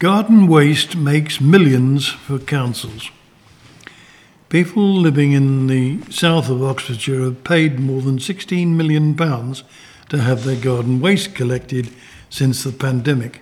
Garden waste makes millions for councils. People living in the south of Oxfordshire have paid more than £16 million to have their garden waste collected since the pandemic.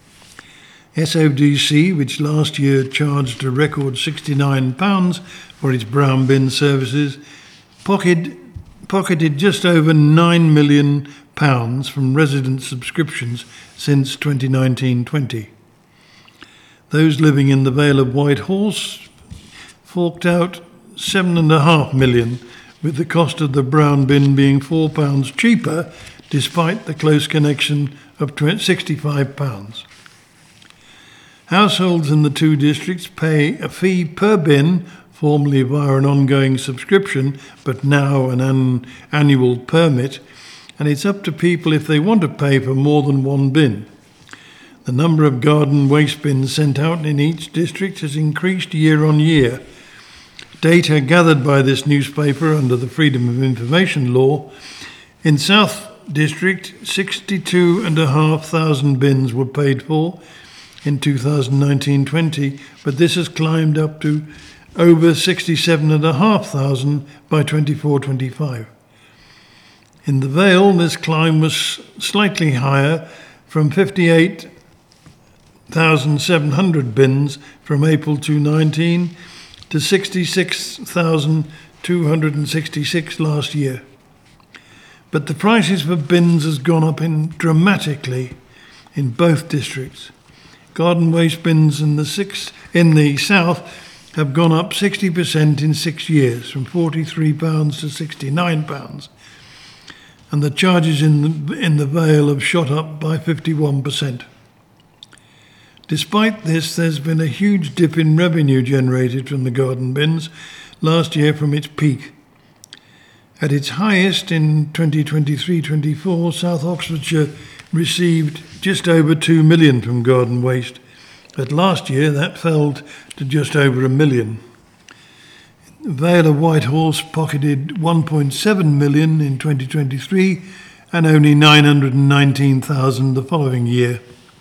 SODC, which last year charged a record £69 for its brown bin services, pocketed just over £9 million from resident subscriptions since 2019-20. Those living in the Vale of Whitehorse forked out £7.5 million, with the cost of the brown bin being £4 cheaper, despite the close connection of £65. Households in the two districts pay a fee per bin, formerly via an ongoing subscription, but now an annual permit, and it's up to people if they want to pay for more than one bin. The number of garden waste bins sent out in each district has increased year on year. Data gathered by this newspaper under the Freedom of Information Law, in South District, 62,500 bins were paid for in 2019-20, but this has climbed up to over 67,500 by 24-25. In the Vale, this climb was slightly higher, from 58,700 bins from April 2019 to 66,266 last year. But the prices for bins has gone up dramatically in both districts. Garden waste bins in the south have gone up 60% in 6 years, from £43 to £69, and the charges in the Vale have shot up by 51%. Despite this, there's been a huge dip in revenue generated from the garden bins last year from its peak. At its highest in 2023-24, South Oxfordshire received just over £2 million from garden waste. But last year, that fell to just over £1 million. Vale of Whitehorse pocketed £1.7 million in 2023 and only £919,000 the following year.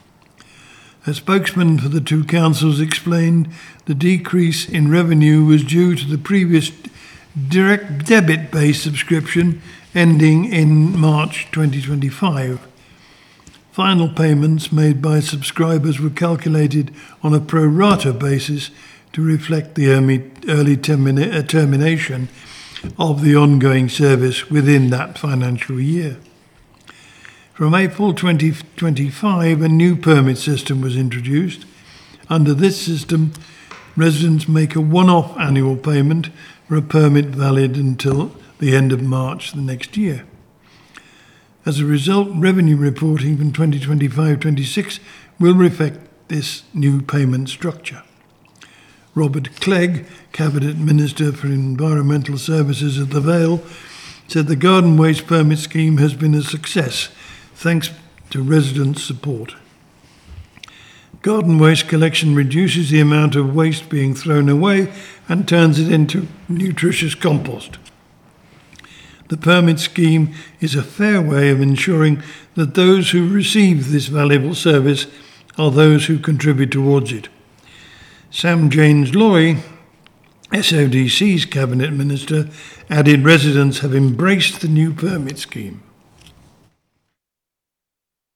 A spokesman for the two councils explained the decrease in revenue was due to the previous direct debit-based subscription ending in March 2025. Final payments made by subscribers were calculated on a pro rata basis to reflect the early termination of the ongoing service within that financial year. From April 2025, a new permit system was introduced. Under this system, residents make a one-off annual payment for a permit valid until the end of March the next year. As a result, revenue reporting from 2025-26 will reflect this new payment structure. Robert Clegg, Cabinet Minister for Environmental Services at the Vale, said the garden waste permit scheme has been a success thanks to resident support. Garden waste collection reduces the amount of waste being thrown away and turns it into nutritious compost. The permit scheme is a fair way of ensuring that those who receive this valuable service are those who contribute towards it. Sam James Loy, SODC's Cabinet Minister, added residents have embraced the new permit scheme.